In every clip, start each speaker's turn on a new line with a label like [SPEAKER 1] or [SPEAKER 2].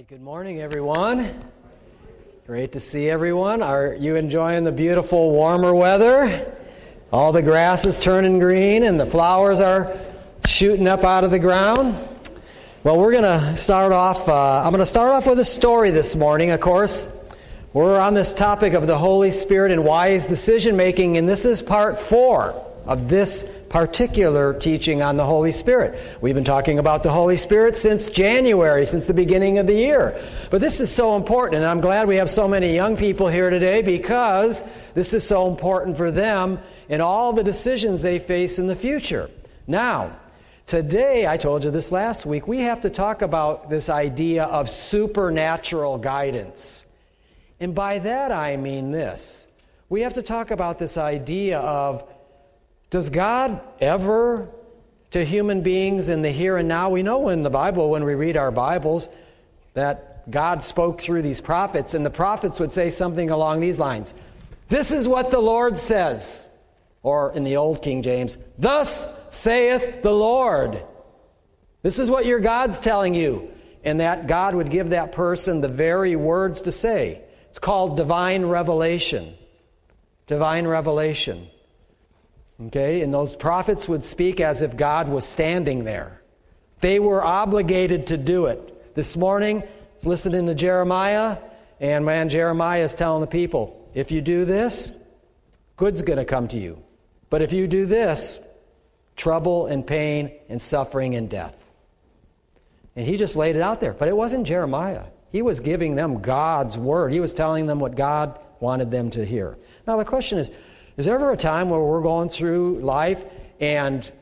[SPEAKER 1] right, good morning, everyone. Great to see everyone. Are you enjoying the beautiful warmer weather? All the grass is turning green and the flowers are shooting up out of the ground. Well, we're going to start off, I'm going to start off with a story this morning, of course. We're on this topic of the Holy Spirit and wise decision making, and this is part 4 of this particular teaching on the Holy Spirit. We've been talking about the Holy Spirit since January, since the beginning of the year. But this is so important, and I'm glad we have so many young people here today because this is so important for them in all the decisions they face in the future. Now, today, I told you this last week, we have to talk about this idea of supernatural guidance. And by that I mean this. We have to talk about this idea of, does God ever, to human beings in the here and now, we know in the Bible, when we read our Bibles, that God spoke through these prophets, and the prophets would say something along these lines. This is what the Lord says. Or in the old King James, thus saith the Lord. This is what your God's telling you. And that God would give that person the very words to say. It's called divine revelation. Divine revelation. Okay, and those prophets would speak as if God was standing there. They were obligated to do it. This morning, listening to Jeremiah, and man, Jeremiah is telling the people, if you do this, good's going to come to you. But if you do this, trouble and pain and suffering and death. And he just laid it out there. But it wasn't Jeremiah. He was giving them God's word. He was telling them what God wanted them to hear. Now the question is there ever a time where we're going through life and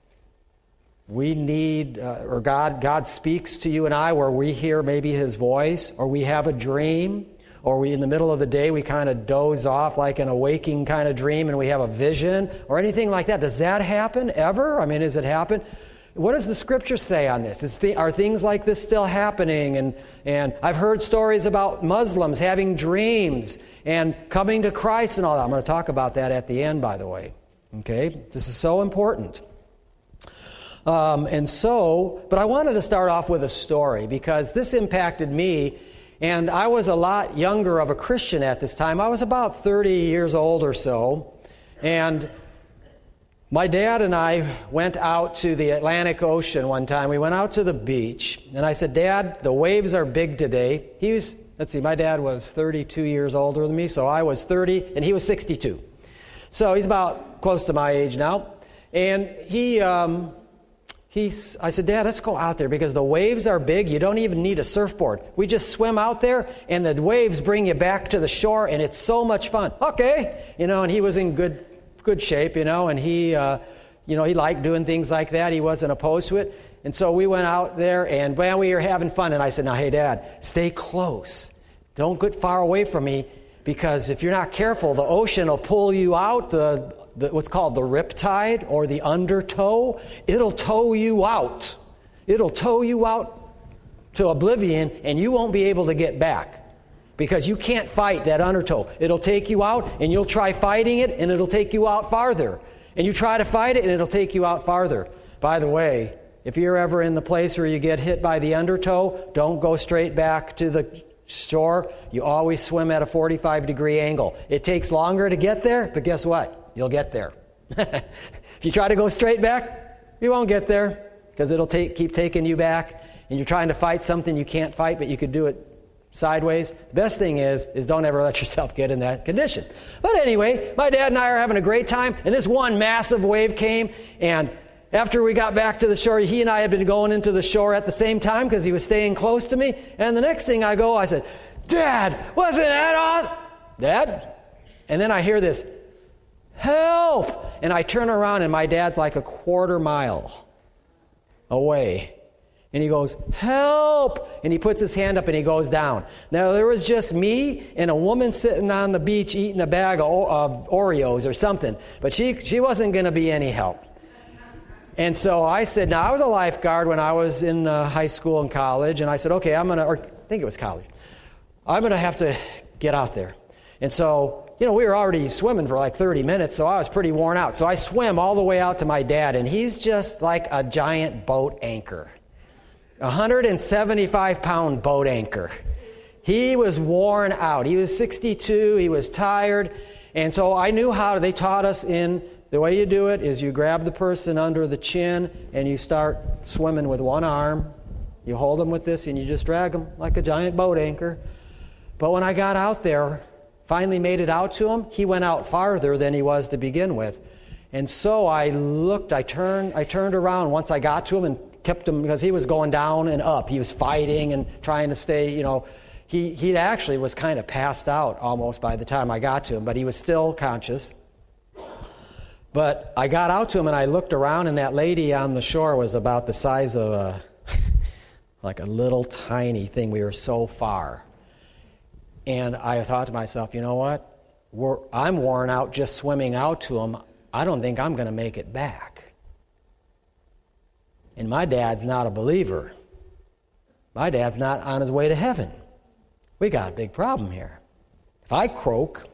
[SPEAKER 1] we need, or God speaks to you and I where we hear maybe His voice, or we have a dream, or we in the middle of the day we kind of doze off like in a waking kind of dream and we have a vision, or anything like that? Does that happen ever? I mean, does it happen? What does the Scripture say on this? Are things like this still happening? And I've heard stories about Muslims having dreams and coming to Christ and all that. I'm going to talk about that at the end, by the way. Okay? This is so important. But I wanted to start off with a story because this impacted me, and I was a lot younger of a Christian at this time. I was about 30 years old or so, and my dad and I went out to the Atlantic Ocean one time. We went out to the beach, and I said, Dad, the waves are big today. My dad was 32 years older than me, so I was 30, and he was 62. So he's about close to my age now. And I said, Dad, let's go out there because the waves are big. You don't even need a surfboard. We just swim out there, and the waves bring you back to the shore, and it's so much fun. Okay. And he was in good shape, and he liked doing things like that. He wasn't opposed to it. And so we went out there, and man, we were having fun. And I said, now, hey, Dad, stay close. Don't get far away from me, because if you're not careful, the ocean will pull you out, what's called the riptide or the undertow. It'll tow you out. It'll tow you out to oblivion, and you won't be able to get back. Because you can't fight that undertow. It'll take you out, and you'll try fighting it, and it'll take you out farther. And you try to fight it, and it'll take you out farther. By the way, if you're ever in the place where you get hit by the undertow, don't go straight back to the shore. You always swim at a 45-degree angle. It takes longer to get there, but guess what? You'll get there. If you try to go straight back, you won't get there, because it'll keep taking you back, and you're trying to fight something you can't fight, but you could do it sideways. The best thing is don't ever let yourself get in that condition. But anyway, my dad and I are having a great time, and this one massive wave came, and after we got back to the shore, he and I had been going into the shore at the same time because he was staying close to me, and the next thing I said, Dad, wasn't that awesome? Dad? And then I hear this, help! And I turn around, and my dad's like a quarter mile away. And he goes, help! And he puts his hand up and he goes down. Now, there was just me and a woman sitting on the beach eating a bag of Oreos or something. But she wasn't going to be any help. And so I said, now I was a lifeguard when I was in high school and college. And I said, okay, I think it was college. I'm going to have to get out there. And so, we were already swimming for like 30 minutes, so I was pretty worn out. So I swim all the way out to my dad, and he's just like a giant boat anchor. 175-pound boat anchor. He was worn out. He was 62. He was tired. And so I knew how. They taught us the way you do it is you grab the person under the chin and you start swimming with one arm. You hold them with this and you just drag them like a giant boat anchor. But when I got out there, finally made it out to him, he went out farther than he was to begin with. And so I looked, I turned around once I got to him and kept him, because he was going down and up. He was fighting and trying to stay, he actually was kind of passed out almost by the time I got to him, but he was still conscious. But I got out to him and I looked around, and that lady on the shore was about the size of like a little tiny thing. We were so far. And I thought to myself, you know what? I'm worn out just swimming out to him. I don't think I'm going to make it back. And my dad's not a believer. My dad's not on his way to heaven. We got a big problem here. If I croak,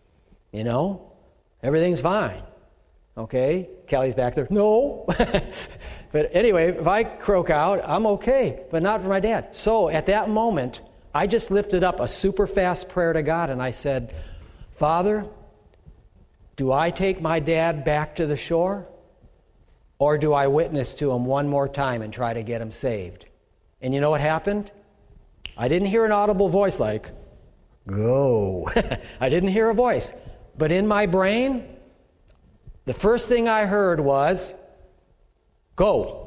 [SPEAKER 1] everything's fine. Okay? Kelly's back there. No. But anyway, if I croak out, I'm okay. But not for my dad. So at that moment, I just lifted up a super fast prayer to God, and I said, Father, do I take my dad back to the shore? Or do I witness to him one more time and try to get him saved? And you know what happened? I didn't hear an audible voice like, go. I didn't hear a voice. But in my brain, the first thing I heard was, go.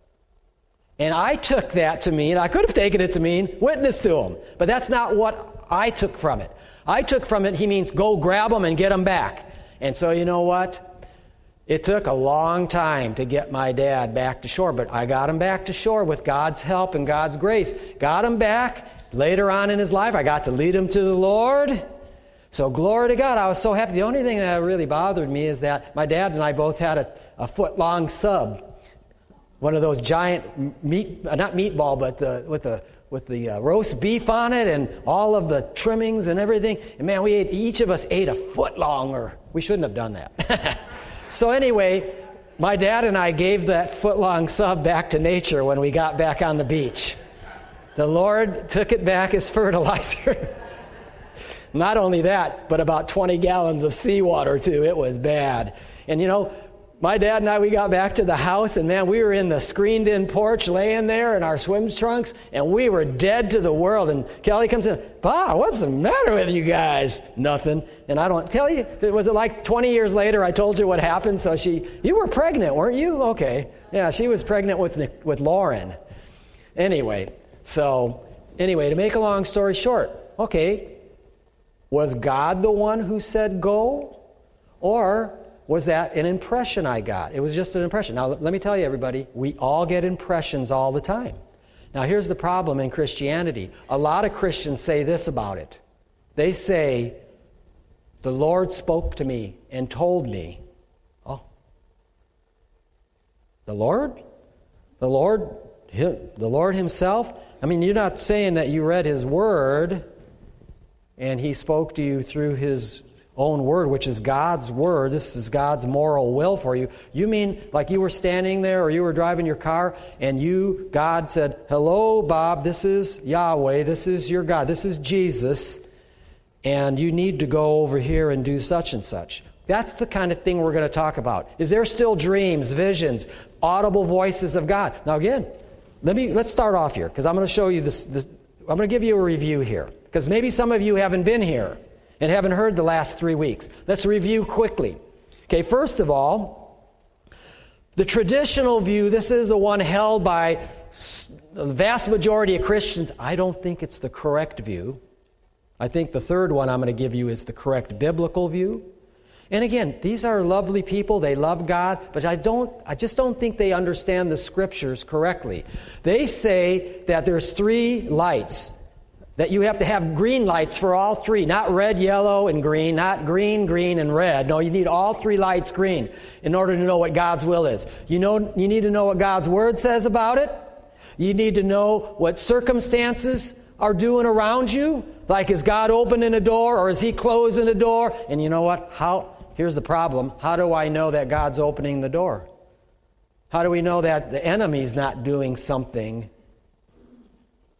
[SPEAKER 1] And I took that to mean, I could have taken it to mean, witness to him. But that's not what I took from it. I took from it, he means go grab him and get him back. And so you know what? It took a long time to get my dad back to shore, but I got him back to shore with God's help and God's grace. Got him back. Later on in his life, I got to lead him to the Lord. So glory to God. I was so happy. The only thing that really bothered me is that my dad and I both had a foot-long sub. One of those giant not meatball, but with the roast beef on it and all of the trimmings and everything. And man, each of us ate a foot long, or we shouldn't have done that. So anyway, my dad and I gave that foot-long sub back to nature when we got back on the beach. The Lord took it back as fertilizer. Not only that, but about 20 gallons of seawater too. It was bad. And my dad and I, we got back to the house, and man, we were in the screened-in porch laying there in our swim trunks, and we were dead to the world. And Kelly comes in, Pa, what's the matter with you guys? Nothing. And I don't, Kelly, was it like 20 years later I told you what happened? So you were pregnant, weren't you? Okay. Yeah, she was pregnant with Lauren. Anyway, to make a long story short, okay, was God the one who said go? Or was that an impression I got? It was just an impression. Now, let me tell you, everybody, we all get impressions all the time. Now, here's the problem in Christianity. A lot of Christians say this about it. They say, the Lord spoke to me and told me. Oh. The Lord? The Lord himself? I mean, you're not saying that you read his word and he spoke to you through his own word, which is God's word. This is God's moral will for you. You mean like you were standing there or you were driving your car and God said, hello, Bob, this is Yahweh, this is your God, this is Jesus, and you need to go over here and do such and such. That's the kind of thing we're going to talk about. Is there still dreams, visions, audible voices of God? Now again, let's start off here, because I'm going to show you this. I'm going to give you a review here, because maybe some of you haven't been here and haven't heard the last 3 weeks. Let's review quickly. Okay, first of all, the traditional view, this is the one held by the vast majority of Christians. I don't think it's the correct view. I think the third one I'm going to give you is the correct biblical view. And again, these are lovely people. They love God, but I just don't think they understand the scriptures correctly. They say that there's 3 lights, that you have to have green lights for all 3, not red, yellow, and green, not green, green, and red. No, you need all 3 lights green in order to know what God's will is. You need to know what God's word says about it. You need to know what circumstances are doing around you. Like, is God opening a door or is he closing a door? And you know what? Here's the problem. How do I know that God's opening the door? How do we know that the enemy's not doing something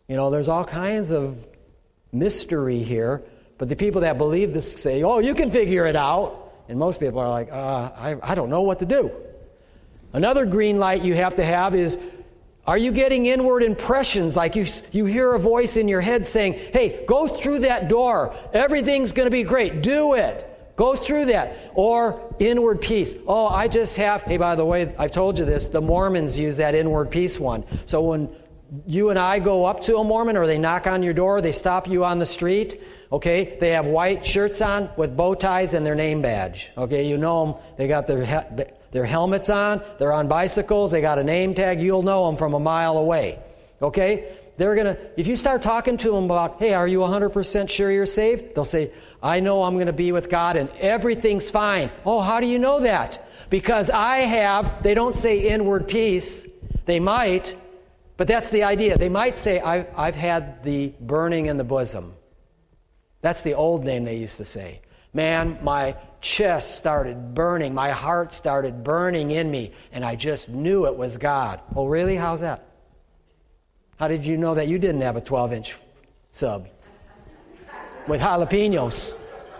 [SPEAKER 1] There's all kinds of mystery here, but the people that believe this say, oh, you can figure it out. And most people are like, I don't know what to do. Another green light you have to have is, are you getting inward impressions? Like you hear a voice in your head saying, hey, go through that door. Everything's going to be great. Do it. Go through that. Or inward peace. Oh, I just have, hey, by the way, I've told you this, the Mormons use that inward peace one. So when you and I go up to a Mormon or they knock on your door, they stop you on the street, okay, they have white shirts on with bow ties and their name badge. Okay, you know them. They got their helmets on, they're on bicycles, they got a name tag, you'll know them from a mile away. Okay? If you start talking to them about, hey, are you 100% sure you're saved? They'll say, I know I'm going to be with God and everything's fine. Oh, how do you know that? Because they don't say inward peace. They might, but that's the idea. They might say, I've had the burning in the bosom. That's the old name they used to say. Man, my chest started burning. My heart started burning in me, and I just knew it was God. Oh, really? How's that? How did you know that you didn't have a 12-inch sub with jalapenos?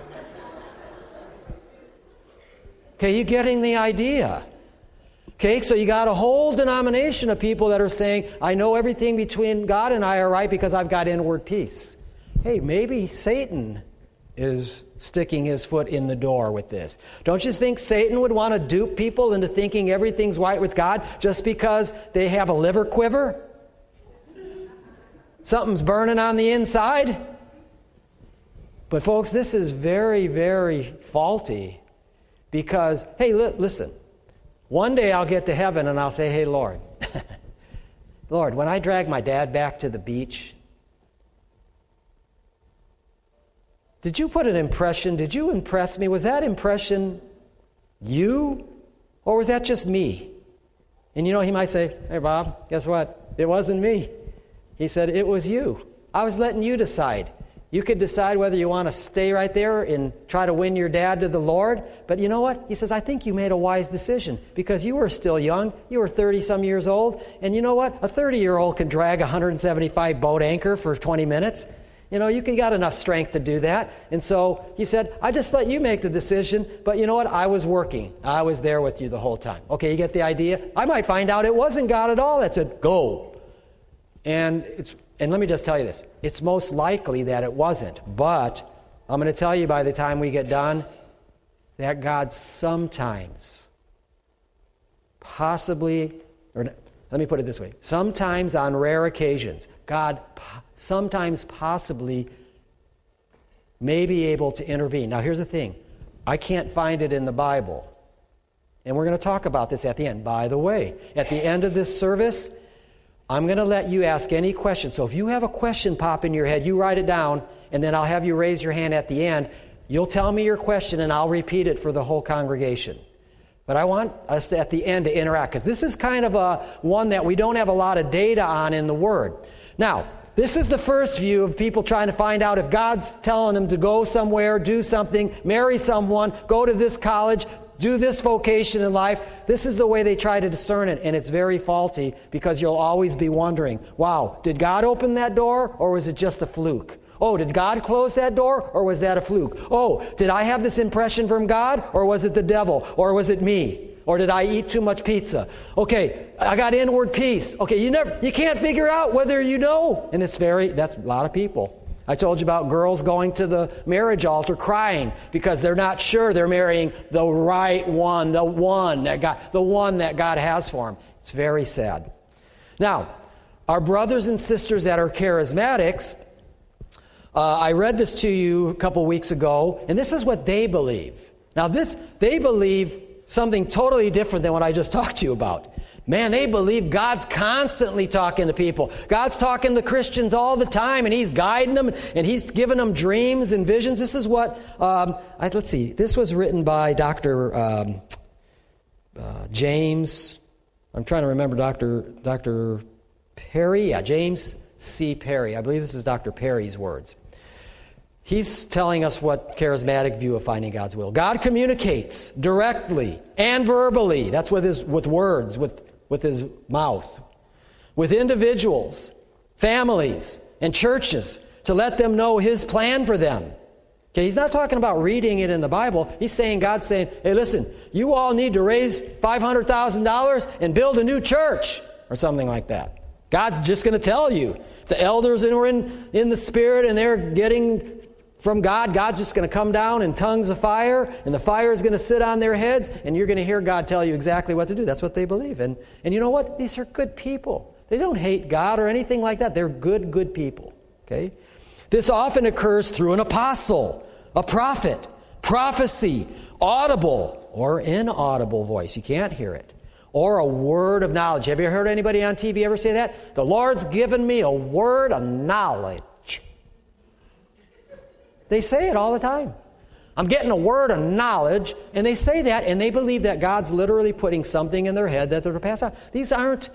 [SPEAKER 1] Okay, you getting the idea? Okay, so you got a whole denomination of people that are saying, I know everything between God and I are right because I've got inward peace. Hey, maybe Satan is sticking his foot in the door with this. Don't you think Satan would want to dupe people into thinking everything's right with God just because they have a liver quiver? Something's burning on the inside? But folks, this is very, very faulty because, hey, listen, one day I'll get to heaven and I'll say, hey, Lord, Lord, when I dragged my dad back to the beach, did you put an impression? Did you impress me? Was that impression you? Or was that just me? And he might say, hey, Bob, guess what? It wasn't me. He said, it was you. I was letting you decide. You could decide whether you want to stay right there and try to win your dad to the Lord. But you know what? He says, I think you made a wise decision because you were still young. You were 30-some years old. And you know what? A 30-year-old can drag a 175 boat anchor for 20 minutes. You got enough strength to do that. And so he said, I just let you make the decision, but you know what? I was working. I was there with you the whole time. Okay, you get the idea? I might find out it wasn't God at all that said, go. And let me just tell you this. It's most likely that it wasn't. But I'm going to tell you by the time we get done that God sometimes, possibly, or let me put it this way. Sometimes on rare occasions, God sometimes possibly may be able to intervene. Now here's the thing. I can't find it in the Bible. And we're going to talk about this at the end. By the way, at the end of this service, I'm going to let you ask any question. So if you have a question pop in your head, you write it down, and then I'll have you raise your hand at the end. You'll tell me your question, and I'll repeat it for the whole congregation. But I want us at the end to interact, because this is kind of one that we don't have a lot of data on in the Word. Now, this is the first view of people trying to find out if God's telling them to go somewhere, do something, marry someone, go to this college, do this vocation in life. This is the way they try to discern it, and it's very faulty because you'll always be wondering, wow, did God open that door or was it just a fluke? Oh, did God close that door or was that a fluke? Oh, did I have this impression from God or was it the devil or was it me? Or did I eat too much pizza? Okay, I got inward peace. Okay, you can't figure out whether you know. And that's a lot of people. I told you about girls going to the marriage altar crying because they're not sure they're marrying the right one, the one that God has for them. It's very sad. Now, our brothers and sisters that are charismatics, I read this to you a couple weeks ago, and this is what they believe. Now, they believe something totally different than what I just talked to you about. Man, they believe God's constantly talking to people. God's talking to Christians all the time, and He's guiding them, and He's giving them dreams and visions. This is what, let's see, this was written by Dr. James, I'm trying to remember Dr. Perry, James C. Perry. I believe this is Dr. Perry's words. He's telling us what charismatic view of finding God's will. God communicates directly and verbally. That's with words, with his mouth. With individuals. families, and churches to let them know His plan for them. Okay, He's not talking about reading it in the Bible. He's saying, God's saying, hey, listen, you all need to raise $500,000 and build a new church or something like that. God's just going to tell you. The elders who are in the Spirit and they're getting from God, God's just going to come down in tongues of fire, and the fire is going to sit on their heads, and you're going to hear God tell you exactly what to do. That's what they believe. And you know what? These are good people. They don't hate God or anything like that. They're good people. Okay? This often occurs through an apostle, a prophet, prophecy, audible or inaudible voice. You can't hear it. Or a word of knowledge. Have you heard anybody on TV ever say that? The Lord's given me a word of knowledge. They say it all the time. I'm getting a word of knowledge, and they say that, and they believe that God's literally putting something in their head that they're to pass on. These aren't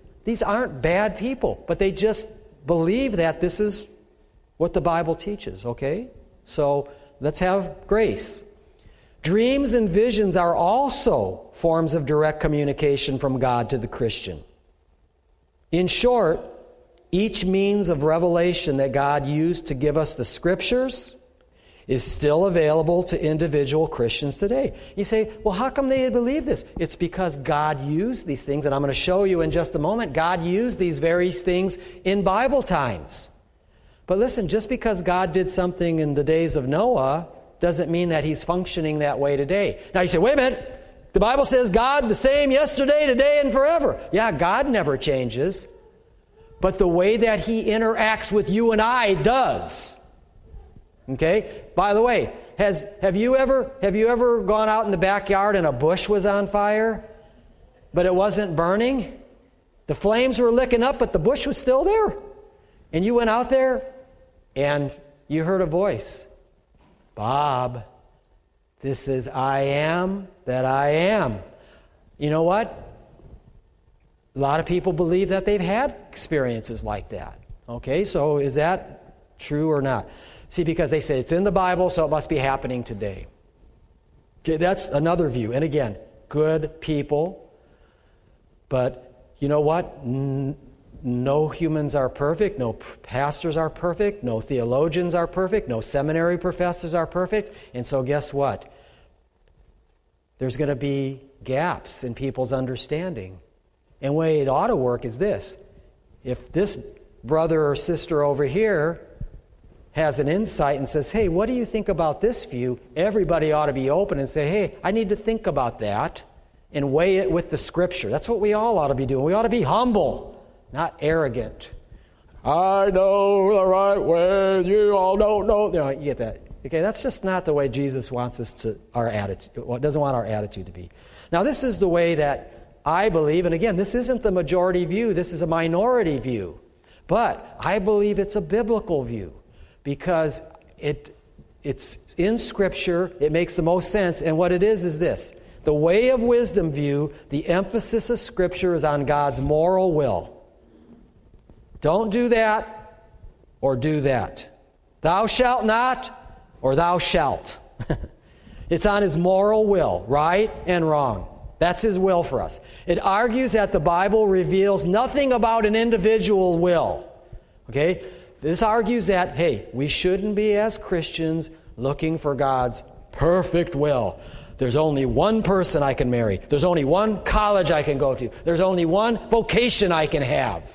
[SPEAKER 1] bad people, but they just believe that this is what the Bible teaches, okay? So let's have grace. Dreams and visions are also forms of direct communication from God to the Christian. In short, each means of revelation that God used to give us the Scriptures is still available to individual Christians today. You say, well, how come they believe this? It's because God used these things, and I'm going to show you in just a moment. God used these various things in Bible times. But listen, just because God did something in the days of Noah doesn't mean that He's functioning that way today. Now you say, wait a minute, the Bible says God the same yesterday, today, and forever. Yeah, God never changes. But the way that He interacts with you and I does. Okay? By the way, have you ever gone out in the backyard and a bush was on fire, but it wasn't burning? The flames were licking up, but the bush was still there. And you went out there and you heard a voice. Bob, this is I am that I am. You know what? A lot of people believe that they've had experiences like that. Okay, so is that true or not? See, because they say it's in the Bible, so it must be happening today. Okay, that's another view. And again, good people. But you know what? No humans are perfect. No pastors are perfect. No theologians are perfect. No seminary professors are perfect. And so guess what? There's going to be gaps in people's understanding. And the way it ought to work is this. If this brother or sister over here has an insight and says, hey, what do you think about this view? Everybody ought to be open and say, hey, I need to think about that and weigh it with the Scripture. That's what we all ought to be doing. We ought to be humble. Not arrogant. I know the right way. You all don't know. You know, you get that. Okay, that's just not the way Jesus wants us to, our attitude, doesn't want our attitude to be. Now, this is the way that I believe, and again, this isn't the majority view. This is a minority view. But I believe it's a biblical view because it's in Scripture. It makes the most sense. And what it is this. The way of wisdom view, the emphasis of Scripture is on God's moral will. Don't do that or do that. Thou shalt not or thou shalt. It's on His moral will, right and wrong. That's His will for us. It argues that the Bible reveals nothing about an individual will. Okay? This argues that, hey, we shouldn't be as Christians looking for God's perfect will. There's only one person I can marry. There's only one college I can go to. There's only one vocation I can have.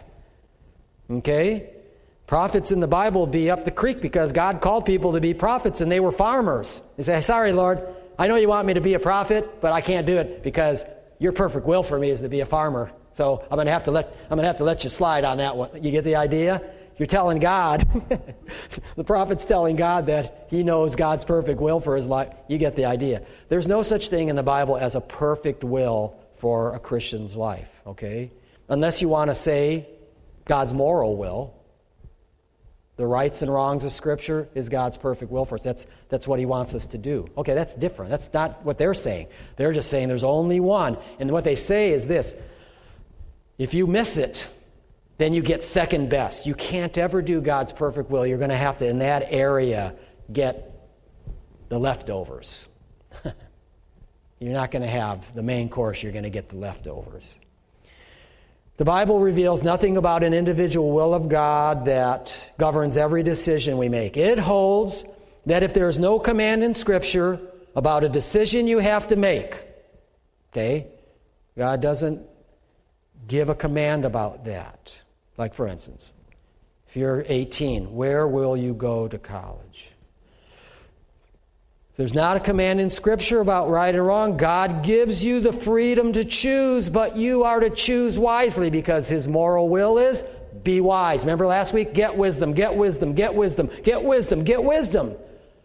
[SPEAKER 1] Okay? Prophets in the Bible be up the creek because God called people to be prophets and they were farmers. They say, sorry, Lord, I know you want me to be a prophet, but I can't do it because your perfect will for me is to be a farmer. So I'm going to have to let you slide on that one. You get the idea? You're telling God, the prophet's telling God that he knows God's perfect will for his life. You get the idea. There's no such thing in the Bible as a perfect will for a Christian's life, okay? Unless you want to say God's moral will. The rights and wrongs of Scripture is God's perfect will for us. That's what He wants us to do. Okay, that's different. That's not what they're saying. They're just saying there's only one. And what they say is this. If you miss it, then you get second best. You can't ever do God's perfect will. You're going to have to, in that area, get the leftovers. You're not going to have the main course. You're going to get the leftovers. The Bible reveals nothing about an individual will of God that governs every decision we make. It holds that if there is no command in Scripture about a decision you have to make, okay, God doesn't give a command about that. Like, for instance, if you're 18, where will you go to college? There's not a command in Scripture about right and wrong. God gives you the freedom to choose, but you are to choose wisely because His moral will is be wise. Remember last week? Get wisdom, get wisdom, get wisdom, get wisdom, get wisdom.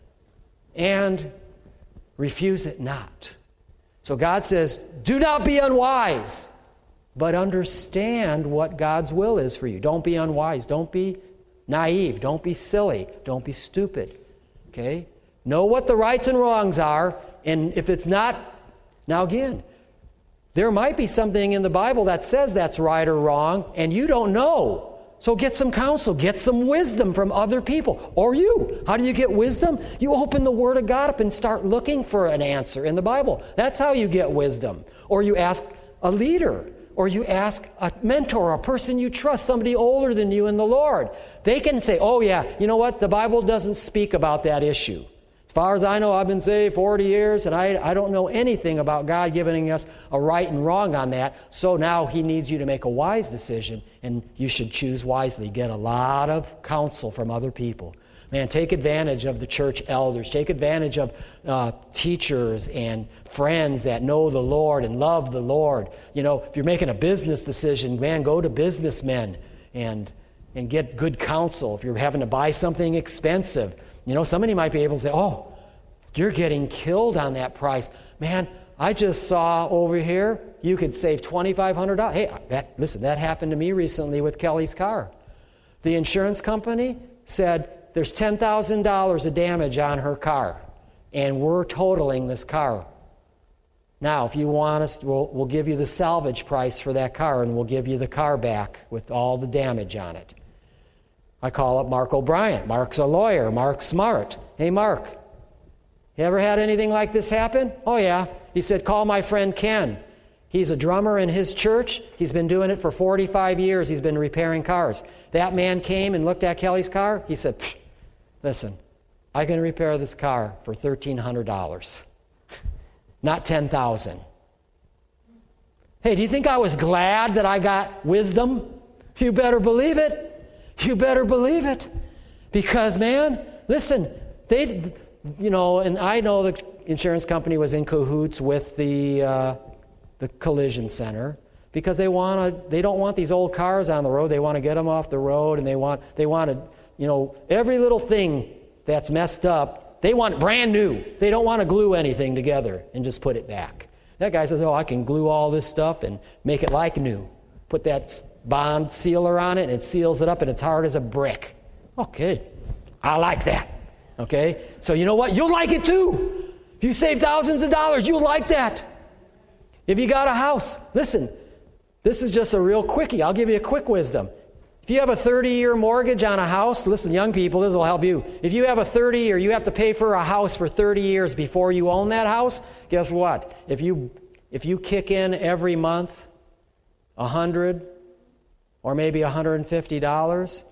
[SPEAKER 1] And refuse it not. So God says, do not be unwise, but understand what God's will is for you. Don't be unwise. Don't be naive. Don't be silly. Don't be stupid. Okay? Know what the rights and wrongs are, and if it's not, now again, there might be something in the Bible that says that's right or wrong, and you don't know. So get some counsel, get some wisdom from other people, or you. How do you get wisdom? You open the Word of God up and start looking for an answer in the Bible. That's how you get wisdom. Or you ask a leader, or you ask a mentor, a person you trust, somebody older than you in the Lord. They can say, oh yeah, you know what? The Bible doesn't speak about that issue. As far as I know, I've been saved 40 years, and I don't know anything about God giving us a right and wrong on that. So now He needs you to make a wise decision, and you should choose wisely. Get a lot of counsel from other people. Man, take advantage of the church elders. Take advantage of teachers and friends that know the Lord and love the Lord. You know, if you're making a business decision, man, go to businessmen and get good counsel. If you're having to buy something expensive, you know, somebody might be able to say, oh, you're getting killed on that price. Man, I just saw over here, you could save $2,500. Hey, that happened to me recently with Kelly's car. The insurance company said there's $10,000 of damage on her car, and we're totaling this car. Now, if you want us, we'll give you the salvage price for that car, and we'll give you the car back with all the damage on it. I call up Mark O'Brien. Mark's a lawyer. Mark's smart. Hey, Mark, you ever had anything like this happen? Oh, yeah. He said, call my friend Ken. He's a drummer in his church. He's been doing it for 45 years. He's been repairing cars. That man came and looked at Kelly's car. He said, listen, I can repair this car for $1,300, not $10,000. Hey, do you think I was glad that I got wisdom? You better believe it. You better believe it. Because, man, listen, and I know the insurance company was in cahoots with the collision center because they don't want these old cars on the road. They want to get them off the road, and they want to, every little thing that's messed up, they want brand new. They don't want to glue anything together and just put it back. That guy says, oh, I can glue all this stuff and make it like new. Put that bond sealer on it, and it seals it up, and it's hard as a brick. Okay, I like that. Okay, so you know what? You'll like it too. If you save thousands of dollars, you'll like that. If you got a house, listen, this is just a real quickie. I'll give you a quick wisdom. If you have a 30-year mortgage on a house, listen, young people, this will help you. If you have a 30-year, you have to pay for a house for 30 years before you own that house, guess what? If you kick in every month $100 or maybe $150,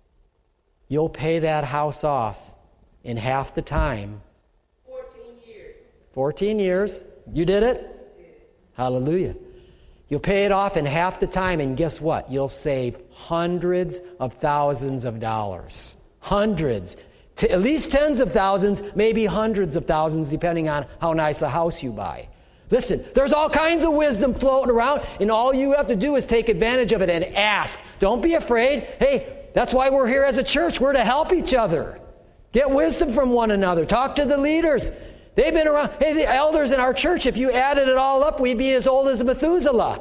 [SPEAKER 1] you'll pay that house off in half the time.
[SPEAKER 2] 14 years.
[SPEAKER 1] 14 years. You did it? Hallelujah. You'll pay it off in half the time, and guess what? You'll save hundreds of thousands of dollars. Hundreds. At least tens of thousands, maybe hundreds of thousands, depending on how nice a house you buy. Listen, there's all kinds of wisdom floating around, and all you have to do is take advantage of it and ask. Don't be afraid. Hey, that's why we're here as a church. We're to help each other. Get wisdom from one another. Talk to the leaders. They've been around. Hey, the elders in our church, if you added it all up, we'd be as old as Methuselah.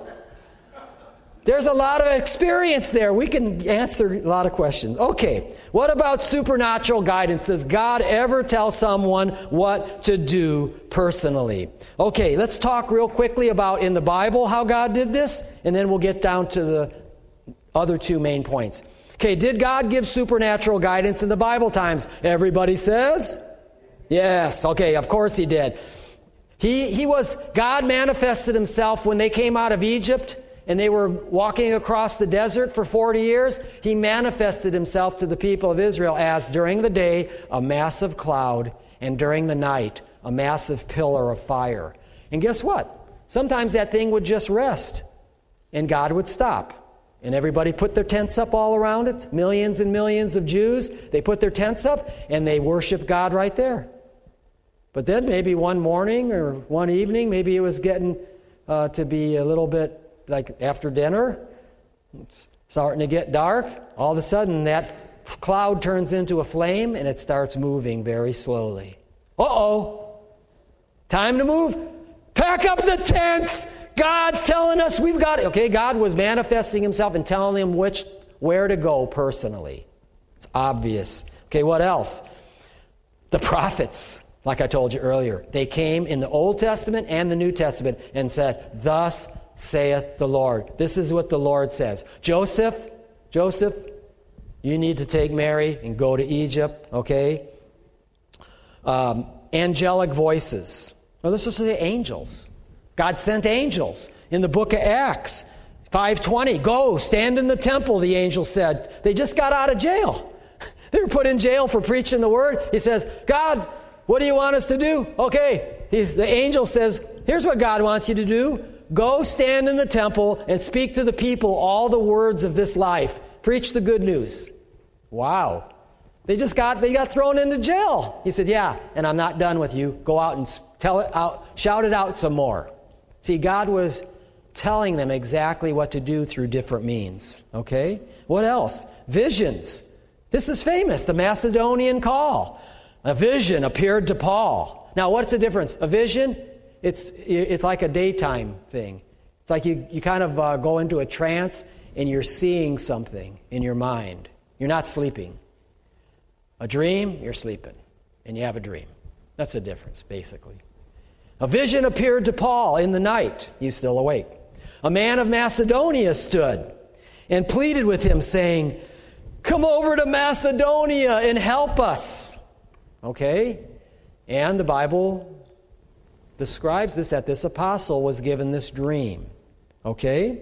[SPEAKER 1] There's a lot of experience there. We can answer a lot of questions. Okay, what about supernatural guidance? Does God ever tell someone what to do personally? Okay, let's talk real quickly about in the Bible how God did this, and then we'll get down to the other two main points. Okay, did God give supernatural guidance in the Bible times? Everybody says? Yes, okay, of course He did. God manifested Himself when they came out of Egypt. and they were walking across the desert for 40 years, he manifested himself to the people of Israel as, during the day, a massive cloud, and during the night, a massive pillar of fire. And guess what? Sometimes that thing would just rest, and God would stop. And everybody put their tents up all around it. Millions and millions of Jews, they put their tents up, and they worship God right there. But then maybe one morning or one evening, maybe it was getting to be a little bit like after dinner, it's starting to get dark. All of a sudden, that cloud turns into a flame, and it starts moving very slowly. Uh-oh! Time to move. Pack up the tents! God's telling us we've got it. Okay, God was manifesting himself and telling them where to go personally. It's obvious. Okay, what else? The prophets, like I told you earlier, they came in the Old Testament and the New Testament and said, "Thus saith the Lord." This is what the Lord says. Joseph, you need to take Mary and go to Egypt, okay? Angelic voices. Well, this is the angels. God sent angels in the book of Acts 5:20. Go, stand in the temple, the angel said. They just got out of jail. They were put in jail for preaching the word. He says, "God, what do you want us to do?" Okay, the angel says, here's what God wants you to do. Go stand in the temple and speak to the people all the words of this life. Preach the good news. Wow. They got thrown into jail. He said, yeah, and I'm not done with you. Go out and tell it out, shout it out some more. See, God was telling them exactly what to do through different means. Okay? What else? Visions. This is famous, the Macedonian call. A vision appeared to Paul. Now, what's the difference? A vision, it's like a daytime thing. It's like you kind of go into a trance and you're seeing something in your mind. You're not sleeping. A dream, you're sleeping, and you have a dream. That's the difference, basically. A vision appeared to Paul in the night. He's still awake. A man of Macedonia stood and pleaded with him, saying, "Come over to Macedonia and help us." Okay? And the Bible describes this, that this apostle was given this dream. Okay?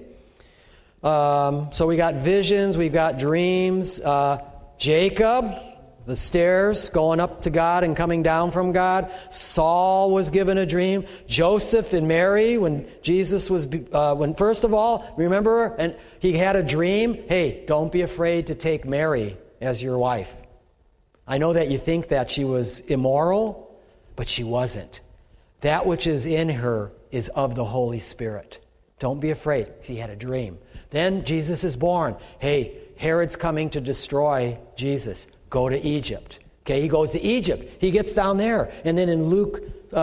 [SPEAKER 1] So we got visions, we've got dreams. Jacob, the stairs going up to God and coming down from God. Saul was given a dream. Joseph and Mary, when Jesus was, first of all, remember, and he had a dream. Hey, don't be afraid to take Mary as your wife. I know that you think that she was immoral, but she wasn't. That which is in her is of the Holy Spirit. Don't be afraid. He had a dream. Then Jesus is born. Hey, Herod's coming to destroy Jesus. Go to Egypt. Okay, he goes to Egypt. He gets down there. And then in Luke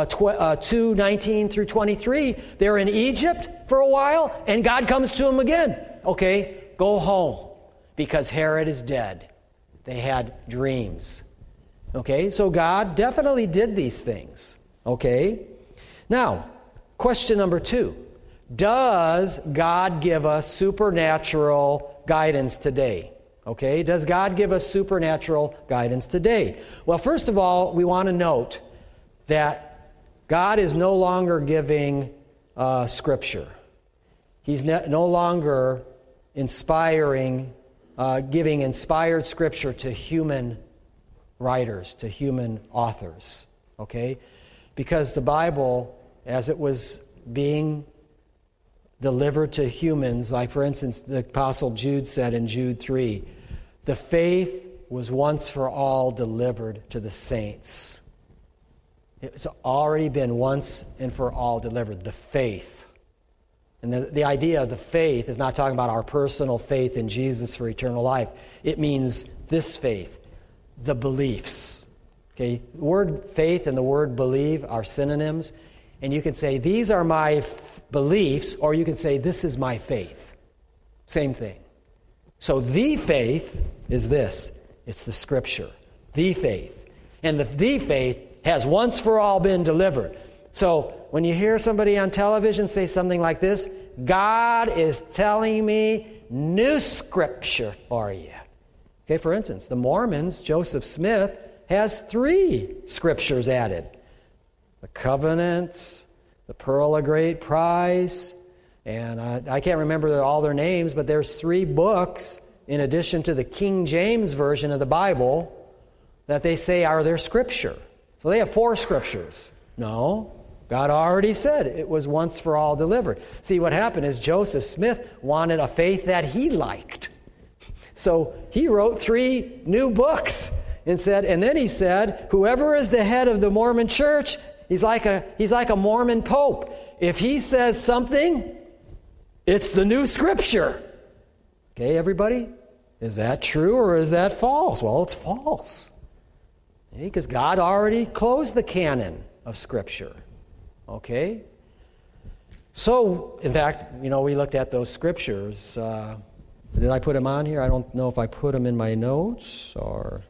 [SPEAKER 1] 2:19 through 23, they're in Egypt for a while, and God comes to him again. Okay, go home, because Herod is dead. They had dreams. Okay, so God definitely did these things. Okay, now, question number 2. Does God give us supernatural guidance today? Okay, does God give us supernatural guidance today? Well, first of all, we want to note that God is no longer giving Scripture. He's no longer giving inspired Scripture to human writers, to human authors. Okay? Because the Bible, as it was being delivered to humans, like for instance, the Apostle Jude said in Jude 3, the faith was once for all delivered to the saints. It's already been once and for all delivered, the faith. And the idea of the faith is not talking about our personal faith in Jesus for eternal life. It means this faith, the beliefs. Okay, the word faith and the word believe are synonyms. And you can say, these are my beliefs, or you can say, this is my faith. Same thing. So the faith is this. It's the Scripture. The faith. And the faith has once for all been delivered. So when you hear somebody on television say something like this, God is telling me new Scripture for you. Okay, for instance, the Mormons, Joseph Smith, has 3 Scriptures added. The covenants, the pearl of great price, And I can't remember all their names, but there's 3 books in addition to the King James Version of the Bible that they say are their scripture. So they have 4 scriptures. No, God already said it was once for all delivered. See, what happened is Joseph Smith wanted a faith that he liked. So he wrote 3 new books and then he said, whoever is the head of the Mormon church, he's like a Mormon pope. If he says something, it's the new scripture. Okay, everybody? Is that true or is that false? Well, it's false. Because God already closed the canon of Scripture. Okay? So, in fact, we looked at those scriptures. Did I put them on here? I don't know if I put them in my notes or...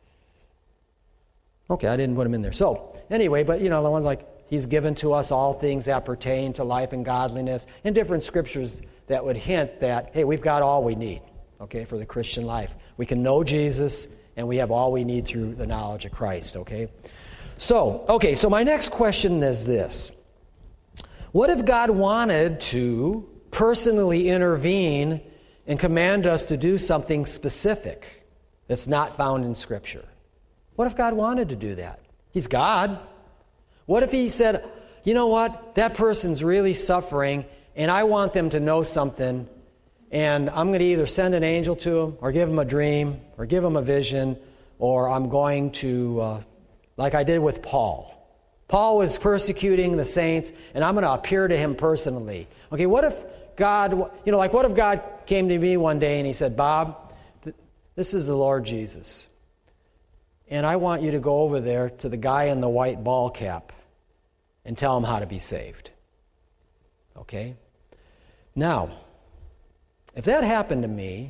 [SPEAKER 1] Okay, I didn't put them in there. So, anyway, but the ones like, He's given to us all things that pertain to life and godliness, and different scriptures that would hint that, hey, we've got all we need, okay, for the Christian life. We can know Jesus, and we have all we need through the knowledge of Christ, okay? So my next question is this. What if God wanted to personally intervene and command us to do something specific that's not found in Scripture? What if God wanted to do that? He's God. What if He said, you know what, that person's really suffering, and I want them to know something, and I'm going to either send an angel to them, or give them a dream, or give them a vision, or I'm going to, like I did with Paul. Paul was persecuting the saints, and I'm going to appear to him personally. Okay, what if God, what if God came to me one day and He said, Bob, this is the Lord Jesus, and I want you to go over there to the guy in the white ball cap and tell him how to be saved. Okay? Now, if that happened to me,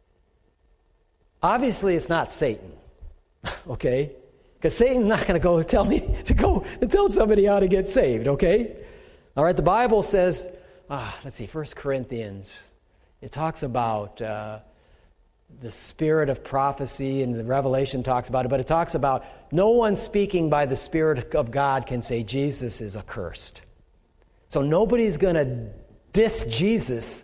[SPEAKER 1] obviously it's not Satan. Okay? Because Satan's not going to go tell me to go and tell somebody how to get saved. Okay? All right, the Bible says, 1 Corinthians, it talks about the spirit of prophecy, and the Revelation talks about it, but it talks about no one speaking by the Spirit of God can say Jesus is accursed. So nobody's going to diss Jesus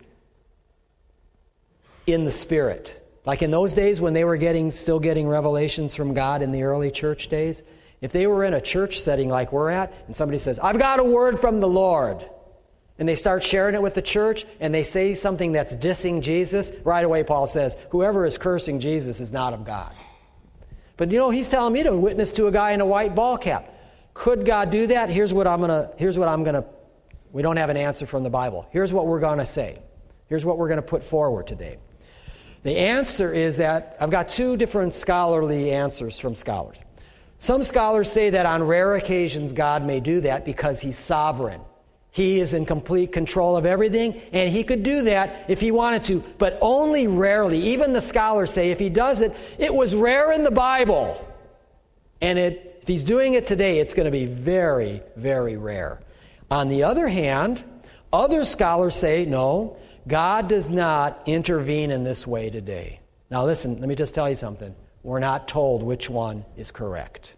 [SPEAKER 1] in the Spirit. Like in those days when they were still getting revelations from God in the early church days, if they were in a church setting like we're at, and somebody says, I've got a word from the Lord, and they start sharing it with the church, and they say something that's dissing Jesus, right away Paul says, whoever is cursing Jesus is not of God. But He's telling me to witness to a guy in a white ball cap. Could God do that? Here's what I'm gonna. We don't have an answer from the Bible. Here's what we're going to say. Here's what we're going to put forward today. The answer is that I've got 2 different scholarly answers from scholars. Some scholars say that on rare occasions God may do that because He's sovereign. He is in complete control of everything, and He could do that if He wanted to, but only rarely. Even the scholars say if He does it, it was rare in the Bible. And if He's doing it today, it's going to be very, very rare. On the other hand, other scholars say, no, God does not intervene in this way today. Now listen, let me just tell you something. We're not told which one is correct.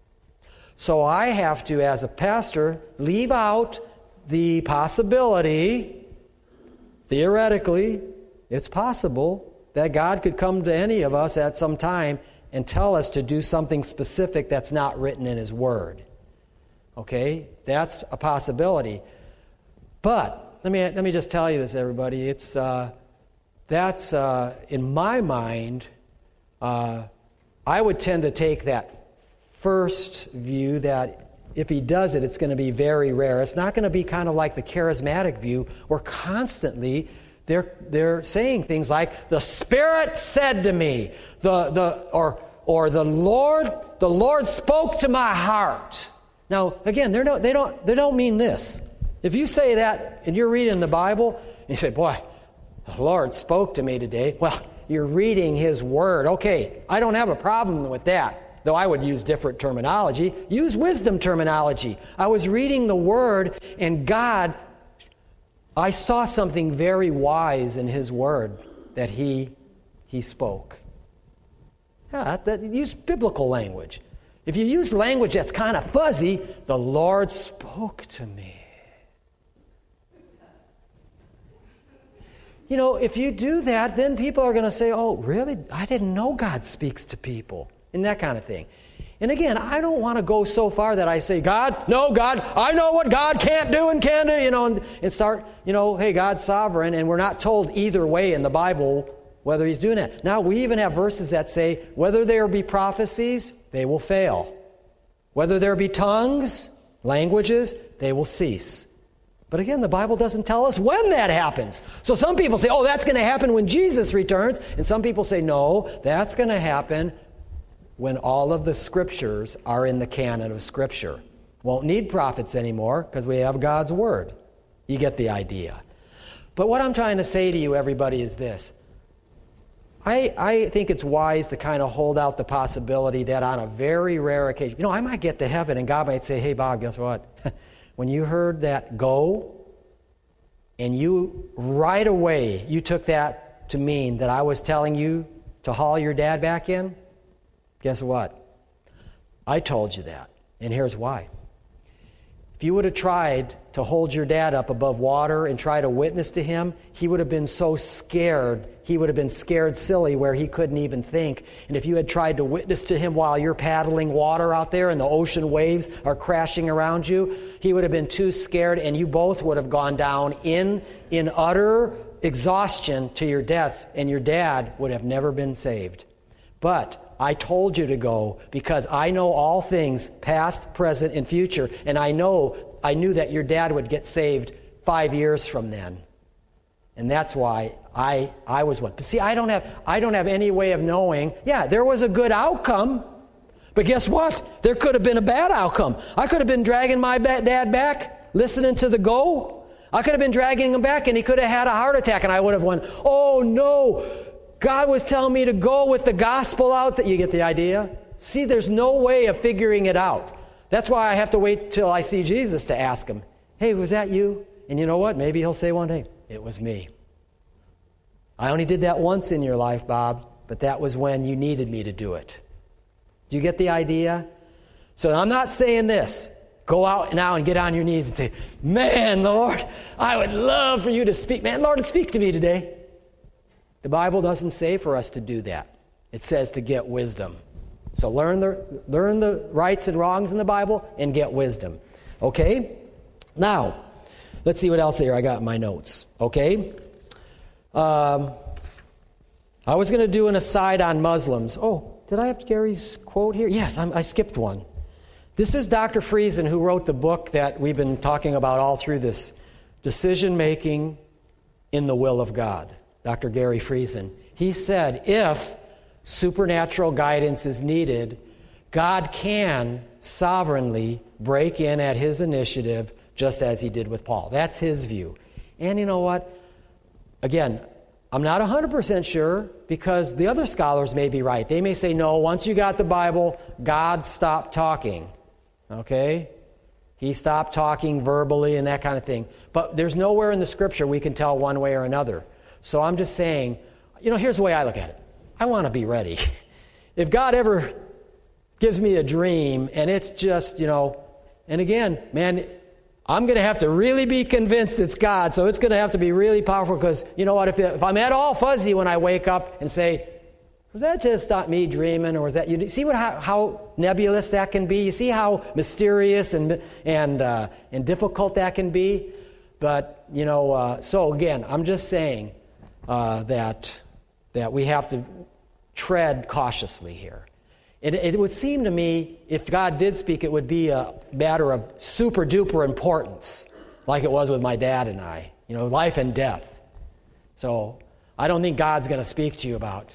[SPEAKER 1] So I have to, as a pastor, leave out the possibility, theoretically, it's possible that God could come to any of us at some time and tell us to do something specific that's not written in His Word. Okay? That's a possibility. But let me just tell you this, everybody. It's that's in my mind. I would tend to take that first view that if He does it, it's going to be very rare. It's not going to be kind of like the charismatic view, where constantly they're saying things like, "The Spirit said to me," or the Lord spoke to my heart. Now, again, they don't mean this. If you say that and you're reading the Bible and you say, "Boy, the Lord spoke to me today," well, you're reading His Word. Okay, I don't have a problem with that. Though I would use different terminology. Use wisdom terminology. I was reading the Word, and God, I saw something very wise in His Word that He spoke. Yeah, use biblical language. If you use language that's kind of fuzzy, the Lord spoke to me. if you do that, then people are going to say, oh, really? I didn't know God speaks to people, and that kind of thing. And again, I don't want to go so far that I say, God, I know what God can't do and can do, and start, hey, God's sovereign, and we're not told either way in the Bible whether he's doing that. Now, we even have verses that say, whether there be prophecies, they will fail. Whether there be tongues, languages, they will cease. But again, the Bible doesn't tell us when that happens. So some people say, oh, that's going to happen when Jesus returns. And some people say, no, that's going to happen when all of the Scriptures are in the canon of Scripture. Won't need prophets anymore because we have God's Word. You get the idea. But what I'm trying to say to you, everybody, is this. I think it's wise to kind of hold out the possibility that on a very rare occasion, I might get to heaven and God might say, hey, Bob, guess what? When you heard that go, and you right away, you took that to mean that I was telling you to haul your dad back in, guess what? I told you that, and here's why. If you would have tried to hold your dad up above water and try to witness to him, he would have been so scared. He would have been scared silly where he couldn't even think. And if you had tried to witness to him while you're paddling water out there and the ocean waves are crashing around you, he would have been too scared, and you both would have gone down in utter exhaustion to your deaths, and your dad would have never been saved. But I told you to go because I know all things, past, present, and future, and I knew that your dad would get saved 5 years from then. And that's why I was one. But see, I don't have any way of knowing. Yeah, there was a good outcome, but guess what? There could have been a bad outcome. I could have been dragging my dad back, listening to the go. I could have been dragging him back, and he could have had a heart attack, and I would have went, oh no, God was telling me to go with the gospel out. That you get the idea? See, there's no way of figuring it out. That's why I have to wait till I see Jesus to ask him, hey, was that you? And you know what? Maybe he'll say one day, it was me. I only did that once in your life, Bob, but that was when you needed me to do it. Do you get the idea? So I'm not saying this. Go out now and get on your knees and say, man, Lord, I would love for you to speak. Man, Lord, speak to me today. The Bible doesn't say for us to do that. It says to get wisdom. So learn the rights and wrongs in the Bible and get wisdom. Okay? Now, let's see what else here I got in my notes. Okay? I was going to do an aside on Muslims. Oh, did I have Gary's quote here? Yes, I skipped one. This is Dr. Friesen, who wrote the book that we've been talking about all through this, Decision-Making in the Will of God. Dr. Gary Friesen. He said, if supernatural guidance is needed, God can sovereignly break in at his initiative, just as he did with Paul. That's his view. And you know what? Again, I'm not 100% sure, because the other scholars may be right. They may say, no, once you got the Bible, God stopped talking. Okay? He stopped talking verbally and that kind of thing. But there's nowhere in the Scripture we can tell one way or another. So I'm just saying, here's the way I look at it. I want to be ready. If God ever gives me a dream and it's just, and again, man, I'm going to have to really be convinced it's God. So it's going to have to be really powerful, because you know what? If I'm at all fuzzy when I wake up and say, was that just not me dreaming, or was that you? See how nebulous that can be? You see how mysterious and difficult that can be? But, so again, I'm just saying, that we have to tread cautiously here. It would seem to me, if God did speak, it would be a matter of super duper importance, like it was with my dad and I, life and death. So I don't think God's going to speak to you about,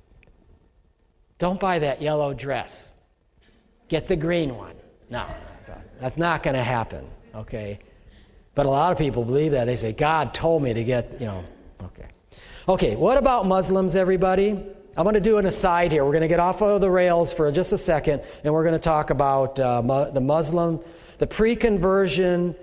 [SPEAKER 1] don't buy that yellow dress, get the green one. No, that's not going to happen, okay? But a lot of people believe that. They say, God told me to get, okay. Okay, what about Muslims, everybody? I'm going to do an aside here. We're going to get off of the rails for just a second, and we're going to talk about the pre-conversion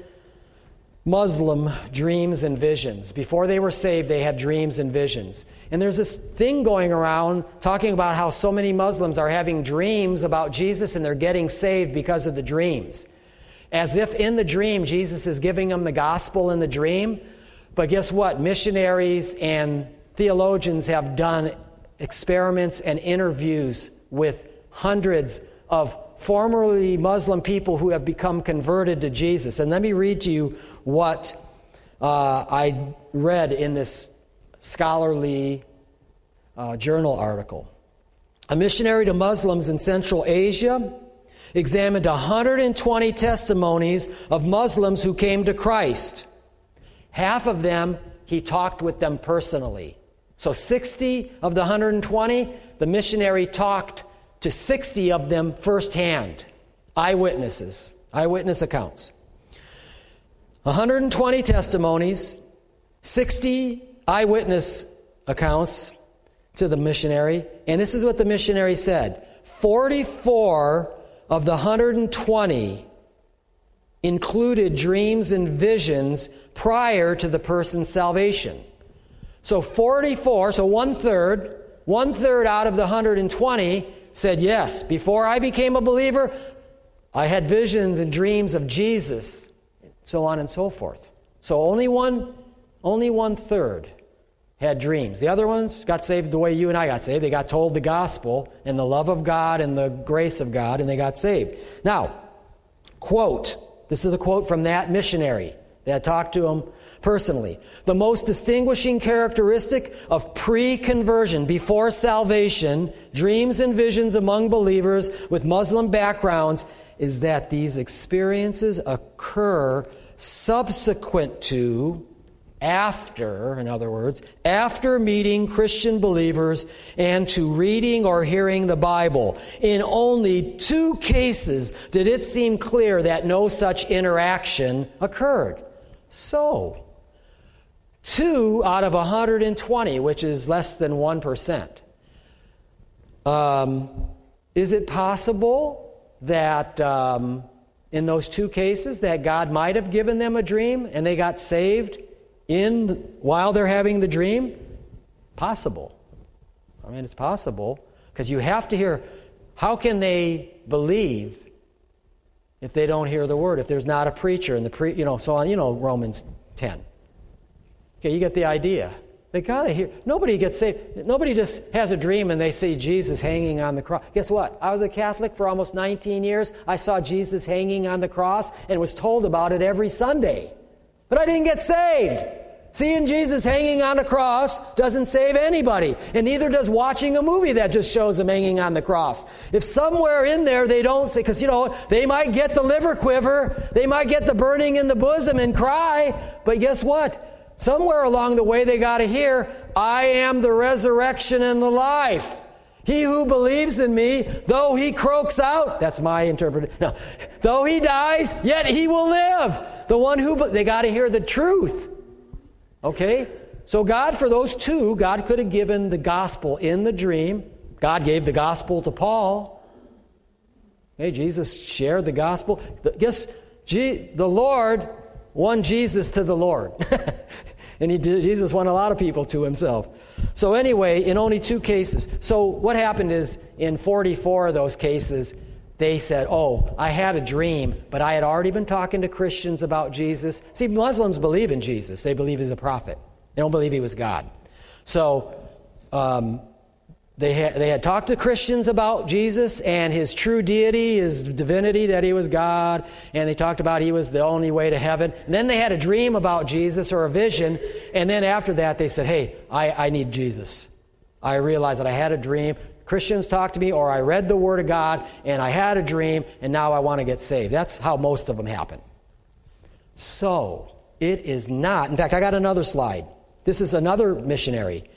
[SPEAKER 1] Muslim dreams and visions. Before they were saved, they had dreams and visions. And there's this thing going around talking about how so many Muslims are having dreams about Jesus, and they're getting saved because of the dreams. As if in the dream, Jesus is giving them the gospel in the dream. But guess what? Missionaries and theologians have done experiments and interviews with hundreds of formerly Muslim people who have become converted to Jesus. And let me read to you what I read in this scholarly journal article. A missionary to Muslims in Central Asia examined 120 testimonies of Muslims who came to Christ. Half of them, he talked with them personally. So 60 of the 120, the missionary talked to 60 of them firsthand. Eyewitnesses, eyewitness accounts. 120 testimonies, 60 eyewitness accounts to the missionary. And this is what the missionary said. 44 of the 120 included dreams and visions prior to the person's salvation. So 44, so one-third out of the 120 said, yes, before I became a believer, I had visions and dreams of Jesus, so on and so forth. So only one-third had dreams. The other ones got saved the way you and I got saved. They got told the gospel and the love of God and the grace of God, and they got saved. Now, quote, this is a quote from that missionary that talked to him personally. The most distinguishing characteristic of pre-conversion, before salvation, dreams and visions among believers with Muslim backgrounds is that these experiences occur subsequent to, after, in other words, after meeting Christian believers and to reading or hearing the Bible. In only 2 cases did it seem clear that no such interaction occurred. So, 2 out of 120, which is less than 1%. Is it possible that in those 2 cases that God might have given them a dream and they got saved while they're having the dream? Possible. I mean, it's possible, because you have to hear. How can they believe if they don't hear the word? If there's not a preacher and so on. Romans 10. Okay, you get the idea. They gotta hear. Nobody gets saved. Nobody just has a dream and they see Jesus hanging on the cross. Guess what? I was a Catholic for almost 19 years. I saw Jesus hanging on the cross and was told about it every Sunday. But I didn't get saved. Seeing Jesus hanging on a cross doesn't save anybody. And neither does watching a movie that just shows him hanging on the cross. If somewhere in there they don't say, because they might get the liver quiver, they might get the burning in the bosom and cry, but guess what? Somewhere along the way they got to hear, I am the resurrection and the life. He who believes in me, though he croaks out, that's my interpretation. No, though he dies, yet he will live. The one they got to hear the truth. Okay? So God, for those 2, God could have given the gospel in the dream. God gave the gospel to Paul. Okay, Jesus shared the gospel. The Lord won Jesus to the Lord. And Jesus won a lot of people to himself. So anyway, in only 2 cases. So what happened is, in 44 of those cases, they said, I had a dream, but I had already been talking to Christians about Jesus. See, Muslims believe in Jesus. They believe he's a prophet. They don't believe he was God. So they had talked to Christians about Jesus and his true deity, his divinity, that he was God. And they talked about he was the only way to heaven. And then they had a dream about Jesus, or a vision. And then after that, they said, hey, I need Jesus. I realized that I had a dream. Christians talked to me, or I read the Word of God, and I had a dream, and now I want to get saved. That's how most of them happen. So, it is not. In fact, I got another slide. This is another missionary.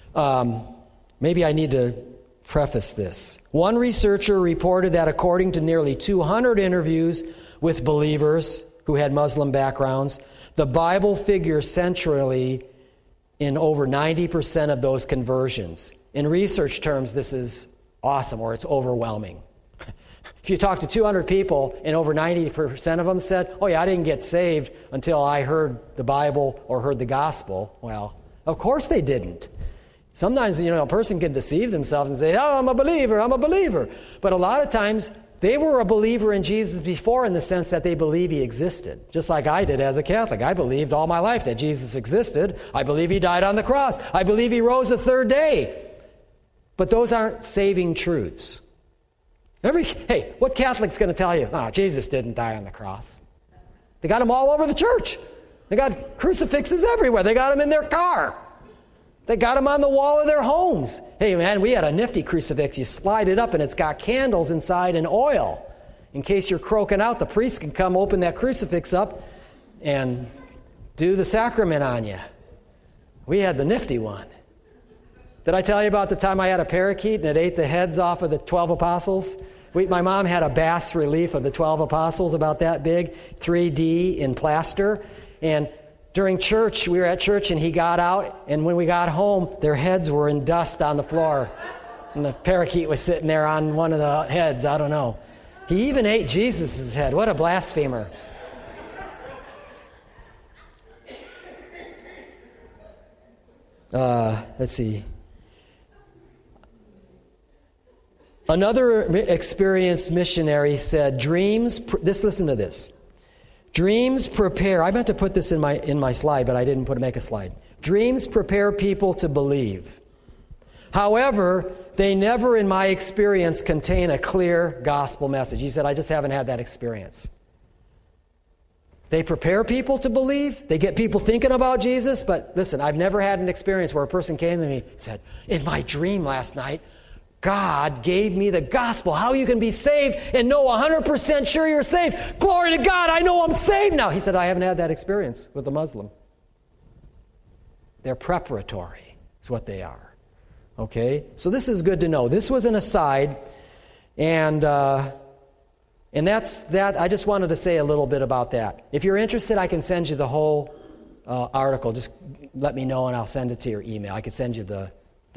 [SPEAKER 1] Maybe I need to preface this. One researcher reported that according to nearly 200 interviews with believers who had Muslim backgrounds, the Bible figures centrally in over 90% of those conversions. In research terms, this is awesome, or it's overwhelming. If you talk to 200 people and over 90% of them said, I didn't get saved until I heard the Bible or heard the gospel. Well, of course they didn't. Sometimes, a person can deceive themselves and say, I'm a believer. But a lot of times, they were a believer in Jesus before in the sense that they believe he existed, just like I did as a Catholic. I believed all my life that Jesus existed. I believe he died on the cross. I believe he rose the third day. But those aren't saving truths. Hey, what Catholic's going to tell you? No, Jesus didn't die on the cross. They got them all over the church. They got crucifixes everywhere. They got them in their car. They got them on the wall of their homes. Hey, man, we had a nifty crucifix. You slide it up, and it's got candles inside and oil. In case you're croaking out, the priest can come open that crucifix up and do the sacrament on you. We had the nifty one. Did I tell you about the time I had a parakeet and it ate the heads off of the 12 apostles? My mom had a bas relief of the 12 apostles about that big, 3D in plaster. And during church, we were at church and he got out, and when we got home, their heads were in dust on the floor. And the parakeet was sitting there on one of the heads, I don't know. He even ate Jesus' head. What a blasphemer. Let's see. Another experienced missionary said, listen to this. Dreams prepare, I meant to put this in my slide, but I didn't make a slide. Dreams prepare people to believe. However, they never, in my experience, contain a clear gospel message. He said, I just haven't had that experience. They prepare people to believe. They get people thinking about Jesus. But listen, I've never had an experience where a person came to me and said, in my dream last night, God gave me the gospel, how you can be saved and know 100% sure you're saved. Glory to God, I know I'm saved now. He said, I haven't had that experience with a Muslim. They're preparatory, is what they are. Okay? So this is good to know. This was an aside, and that's that. I just wanted to say a little bit about that. If you're interested, I can send you the whole article. Just let me know, and I'll send it to your email. I can send you the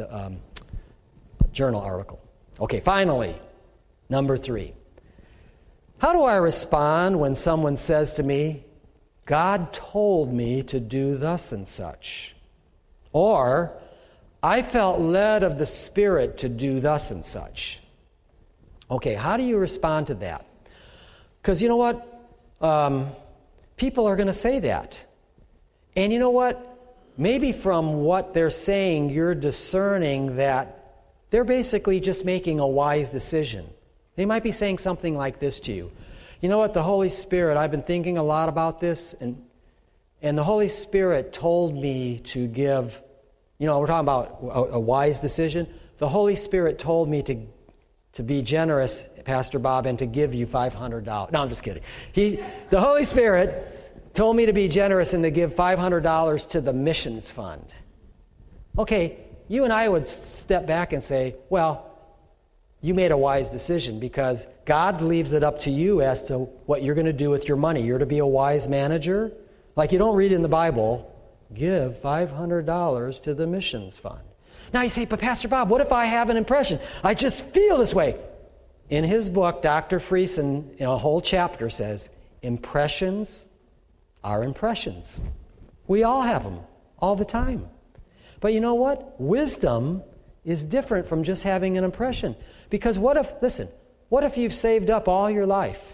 [SPEAKER 1] journal article. Okay, finally, number 3. How do I respond when someone says to me, God told me to do thus and such? Or, I felt led of the Spirit to do thus and such. Okay, how do you respond to that? Because you know what? People are going to say that. And you know what? Maybe from what they're saying, you're discerning that they're basically just making a wise decision. They might be saying something like this to you. You know what? The Holy Spirit, I've been thinking a lot about this, and the Holy Spirit told me to give, we're talking about a wise decision. The Holy Spirit told me to be generous, Pastor Bob, and to give you $500. No, I'm just kidding. The Holy Spirit told me to be generous and to give $500 to the missions fund. Okay, you and I would step back and say, well, you made a wise decision because God leaves it up to you as to what you're going to do with your money. You're to be a wise manager. Like you don't read in the Bible, give $500 to the missions fund. Now you say, but Pastor Bob, what if I have an impression? I just feel this way. In his book, Dr. Friesen, in a whole chapter says, impressions are impressions. We all have them all the time. But you know what? Wisdom is different from just having an impression. Because what if you've saved up all your life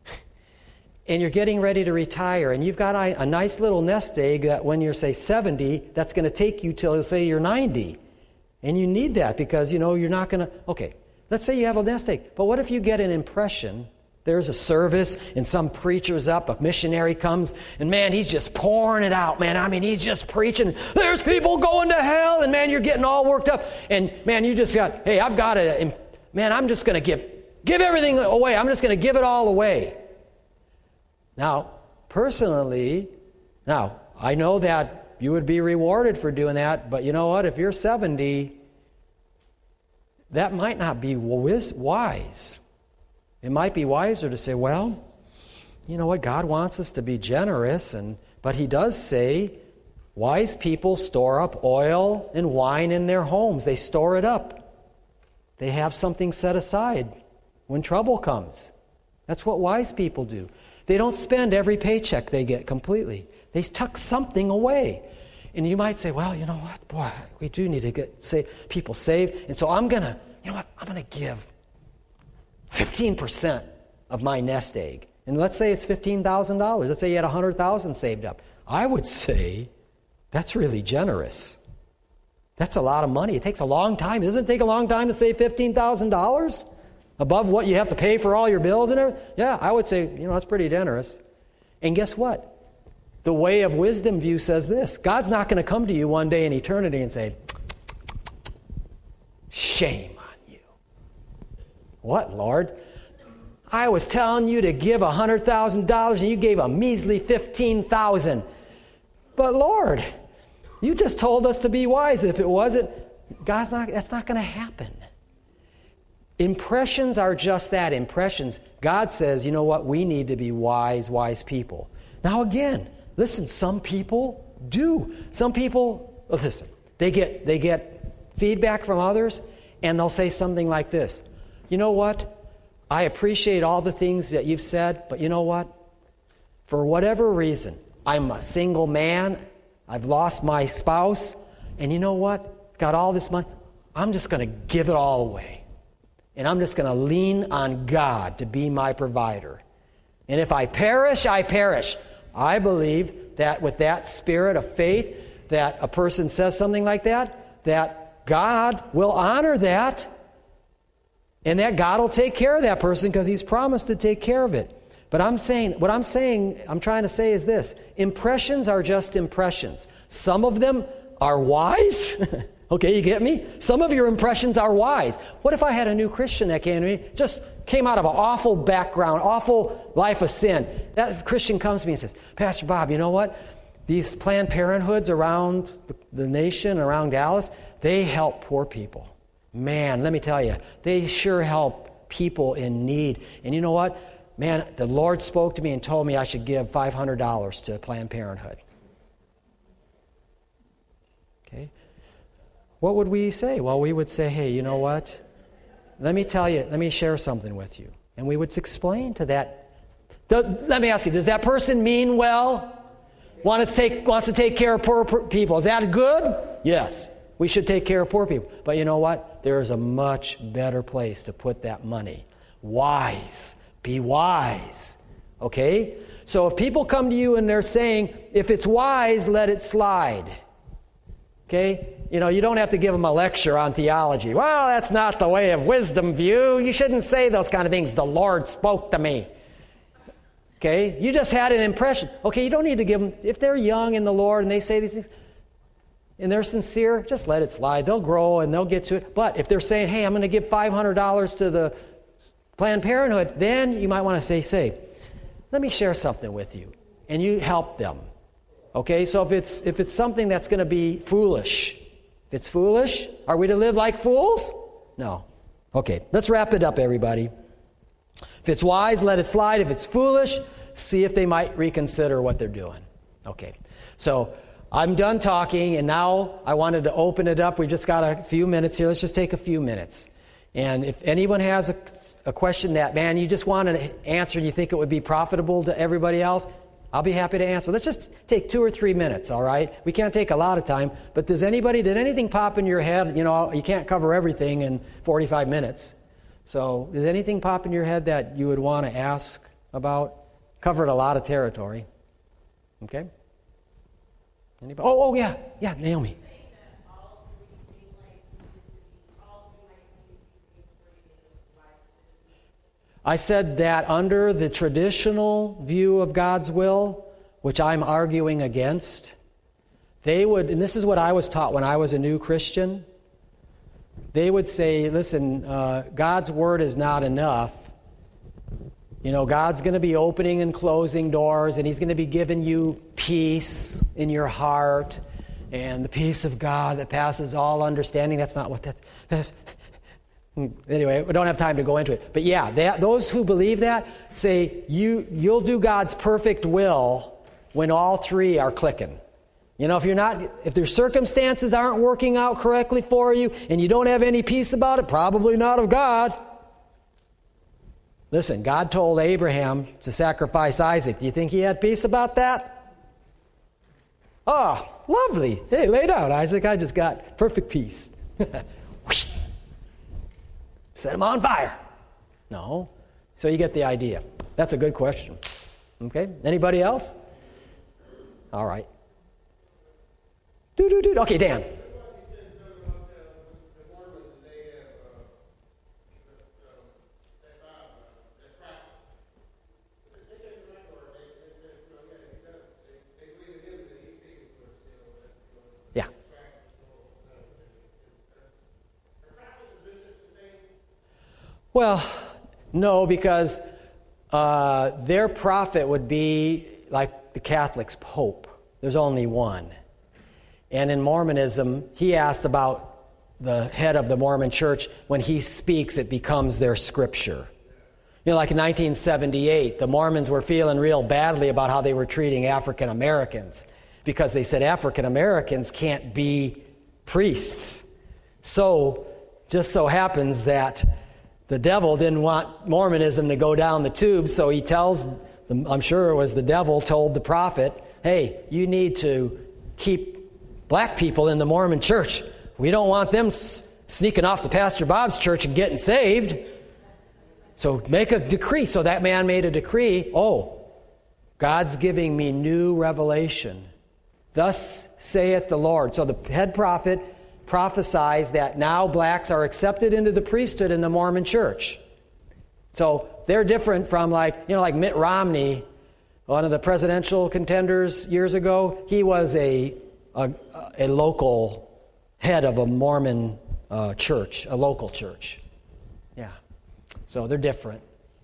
[SPEAKER 1] and you're getting ready to retire and you've got a nice little nest egg that when you're, say, 70, that's going to take you till, say, you're 90. And you need that because, you're not going to... Okay, let's say you have a nest egg. But what if you get an impression? There's a service, and some preacher's up, a missionary comes, and man, he's just pouring it out, man. I mean, he's just preaching. There's people going to hell, and man, you're getting all worked up. And man, you just got, hey, I've got it. Man, I'm just going to give everything away. I'm just going to give it all away. Now, personally, I know that you would be rewarded for doing that, but you know what? If you're 70, that might not be wise. It might be wiser to say, well, you know what? God wants us to be generous, but He does say wise people store up oil and wine in their homes. They store it up. They have something set aside when trouble comes. That's what wise people do. They don't spend every paycheck they get completely. They tuck something away. And you might say, well, you know what? Boy, we do need to get people saved. And so I'm going to give 15% of my nest egg. And let's say it's $15,000. Let's say you had $100,000 saved up. I would say that's really generous. That's a lot of money. It takes a long time. Doesn't it take a long time to save $15,000 above what you have to pay for all your bills and everything? Yeah, I would say, that's pretty generous. And guess what? The Way of Wisdom view says this. God's not going to come to you one day in eternity and say, shame on you. What, Lord? I was telling you to give $100,000 and you gave a measly $15,000. But Lord, you just told us to be wise. If it wasn't, that's not going to happen. Impressions are just that, impressions. God says, you know what? We need to be wise people. Now again, listen, some people do. Some people, listen, they get feedback from others and they'll say something like this. You know what? I appreciate all the things that you've said, but you know what? For whatever reason, I'm a single man, I've lost my spouse, and you know what? Got all this money. I'm just going to give it all away. And I'm just going to lean on God to be my provider. And if I perish, I perish. I believe that with that spirit of faith, that a person says something like that God will honor that, and that God will take care of that person because He's promised to take care of it. But I'm trying to say is this. Impressions are just impressions. Some of them are wise. Okay, you get me? Some of your impressions are wise. What if I had a new Christian that came to me, just came out of an awful background, awful life of sin. That Christian comes to me and says, Pastor Bob, you know what? These Planned Parenthoods around the nation, around Dallas, they help poor people. Man, let me tell you, they sure help people in need. And you know what? Man, the Lord spoke to me and told me I should give $500 to Planned Parenthood. Okay? What would we say? Well, we would say, hey, you know what? Let me share something with you. And we would explain to that. Let me ask you, does that person mean well? Wants to take care of poor people. Is that good? Yes. We should take care of poor people. But you know what? There is a much better place to put that money. Wise. Be wise. Okay? So if people come to you and they're saying, if it's wise, let it slide. Okay? You don't have to give them a lecture on theology. Well, that's not the Way of Wisdom view. You shouldn't say those kind of things. The Lord spoke to me. Okay? You just had an impression. Okay, you don't need to give them, if they're young in the Lord and they say these things, and they're sincere, just let it slide. They'll grow and they'll get to it. But if they're saying, hey, I'm going to give $500 to the Planned Parenthood, then you might want to say, let me share something with you. And you help them. Okay, so if it's something that's going to be foolish, if it's foolish, are we to live like fools? No. Okay, let's wrap it up, everybody. If it's wise, let it slide. If it's foolish, see if they might reconsider what they're doing. Okay, so I'm done talking, and now I wanted to open it up. We've just got a few minutes here. Let's just take a few minutes. And if anyone has a question that, man, you just want an answer and you think it would be profitable to everybody else, I'll be happy to answer. Let's just take 2 or 3 minutes, all right? We can't take a lot of time, but did anything pop in your head? You can't cover everything in 45 minutes. So did anything pop in your head that you would want to ask about? Covered a lot of territory. Okay? Anybody? Oh, yeah, Naomi. I said that under the traditional view of God's will, which I'm arguing against, they would, and this is what I was taught when I was a new Christian, they would say, listen, God's word is not enough. God's going to be opening and closing doors, and He's going to be giving you peace in your heart, and the peace of God that passes all understanding. That's not what that's. Anyway, we don't have time to go into it. But yeah, those who believe that say you'll do God's perfect will when all three are clicking. If their circumstances aren't working out correctly for you and you don't have any peace about it, probably not of God. Listen, God told Abraham to sacrifice Isaac. Do you think he had peace about that? Oh, lovely. Hey, lay down, Isaac. I just got perfect peace. Set him on fire. No. So you get the idea. That's a good question. Okay? Anybody else? All right. Okay, Dan. Yeah. Well, no, because their prophet would be like the Catholics' Pope. There's only one. And in Mormonism, he asked about the head of the Mormon church. When he speaks, it becomes their scripture. You know, like in 1978, the Mormons were feeling real badly about how they were treating African Americans because they said African Americans can't be priests. So, just so happens that the devil didn't want Mormonism to go down the tube, so he tells, I'm sure it was the devil, told the prophet, hey, you need to keep black people in the Mormon church. We don't want them sneaking off to Pastor Bob's church and getting saved. So make a decree. So that man made a decree. Oh, God's giving me new revelation. Thus saith the Lord. So the head prophet prophesies that now blacks are accepted into the priesthood in the Mormon church. So they're different from like Mitt Romney, one of the presidential contenders years ago. He was a local head of a Mormon church, a local church. Yeah. So they're different.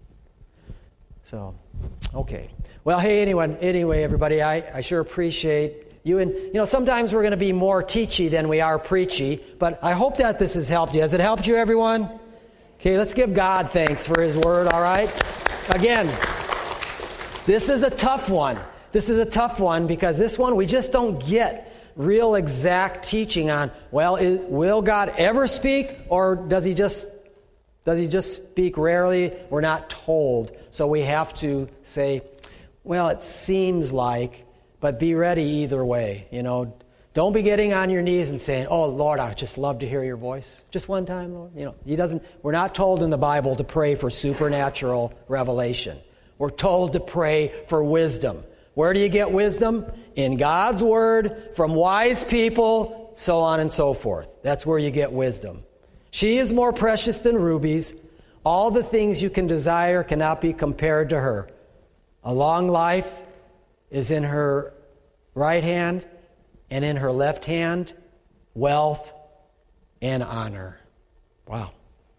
[SPEAKER 1] So, okay. Well, hey, anyway, everybody, I sure appreciate you. And, sometimes we're going to be more teachy than we are preachy, but I hope that this has helped you. Has it helped you, everyone? Okay, let's give God thanks for His Word, all right? Again, this is a tough one. This is a tough one because this one we just don't get real exact teaching on, well, will God ever speak, or does he just speak rarely? We're not told. So we have to say, well, it seems like, but be ready either way. Don't be getting on your knees and saying, oh, Lord, I would just love to hear your voice. Just one time, Lord. We're not told in the Bible to pray for supernatural revelation. We're told to pray for wisdom. Where do you get wisdom? In God's Word, from wise people, so on and so forth. That's where you get wisdom. She is more precious than rubies. All the things you can desire cannot be compared to her. A long life is in her right hand, and in her left hand, wealth and honor. Wow.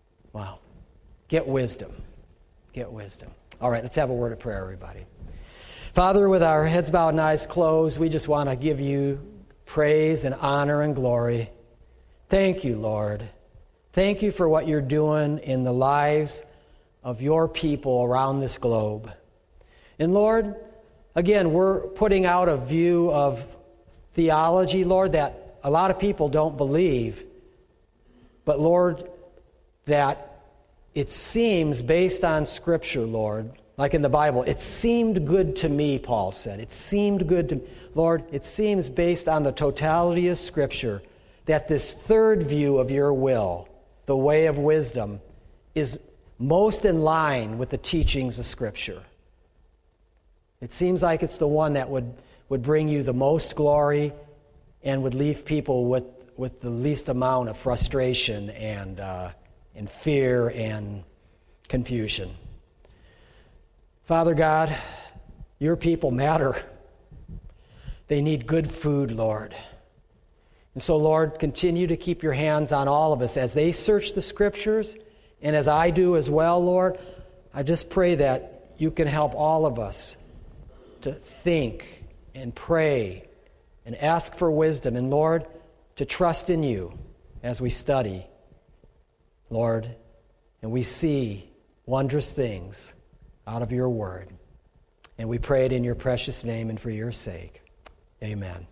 [SPEAKER 1] Get wisdom. Get wisdom. All right, let's have a word of prayer, everybody. Father, with our heads bowed and eyes closed, we just want to give you praise and honor and glory. Thank you, Lord. Thank you for what you're doing in the lives of your people around this globe. And Lord, again, we're putting out a view of theology, Lord, that a lot of people don't believe. But Lord, that it seems based on Scripture, Lord, like in the Bible, it seemed good to me, Paul said. It seemed good to me. Lord, it seems based on the totality of Scripture that this third view of your will, the way of wisdom, is most in line with the teachings of Scripture. It seems like it's the one that would bring you the most glory and would leave people with the least amount of frustration and fear and confusion. Father God, your people matter. They need good food, Lord. And so, Lord, continue to keep your hands on all of us as they search the Scriptures, and as I do as well, Lord. I just pray that you can help all of us to think and pray and ask for wisdom, and, Lord, to trust in you as we study, Lord, and we see wondrous things out of your word. And we pray it in your precious name and for your sake. Amen.